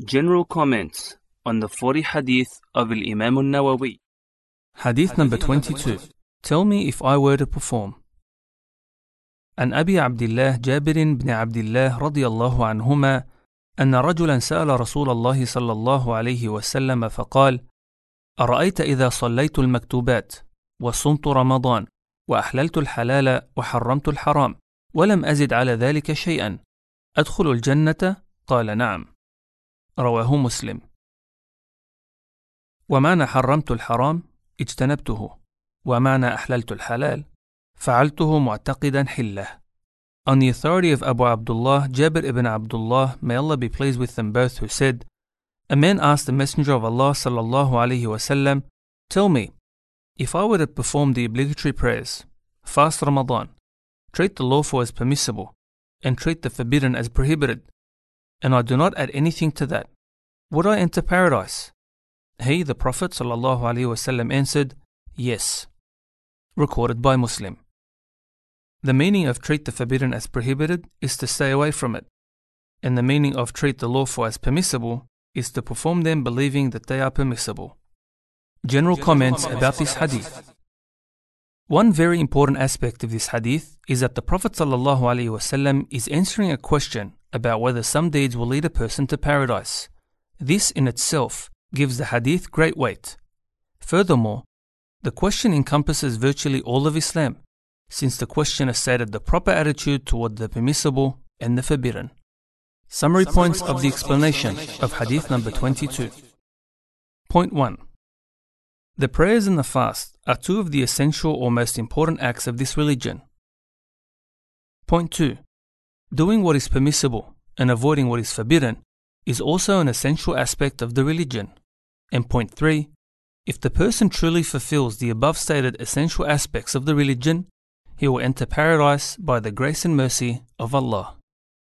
General comments on the 40 hadith of Imam al-Nawawi. Hadith number 22. Tell me if I were to perform. عن أبي عبد الله جابر بن عبد الله رضي الله عنهما أن رجلا سأل رسول الله صلى الله عليه وسلم فقال: أرأيت إذا صليت المكتوبات وصمت رمضان وأحللت الحلال وحرمت الحرام ولم أزد على ذلك شيئا أدخل الجنة؟ قال: نعم. رواه مسلم. ومعنى حرمت الحرام اجتنبته، ومعنى أحللت الحلال فعلته معتقدا حله. On the authority of Abu Abdullah Jabir ibn Abdullah, may Allah be pleased with them both, who said, a man asked the Messenger of Allah sallallahu alaihi wasallam, tell me, if I were to perform the obligatory prayers, fast Ramadan, treat the lawful as permissible, and treat the forbidden as prohibited, and I do not add anything to that, would I enter paradise? He, the Prophet sallallahu alaihi wasallam, answered, yes. Recorded by Muslim. The meaning of treat the forbidden as prohibited is to stay away from it, and the meaning of treat the lawful as permissible is to perform them believing that they are permissible. General comments about this hadith. One very important aspect of this hadith is that the Prophet sallallahu alaihi wasallam is answering a question about whether some deeds will lead a person to paradise. This in itself gives the hadith great weight. Furthermore, the question encompasses virtually all of Islam, since the questioner stated the proper attitude toward the permissible and the forbidden. Summary points of the explanation of hadith number 22. Point 1. The prayers and the fast are two of the essential or most important acts of this religion. Point 2. Doing what is permissible and avoiding what is forbidden is also an essential aspect of the religion. And point 3. If the person truly fulfills the above stated essential aspects of the religion, he will enter paradise by the grace and mercy of Allah.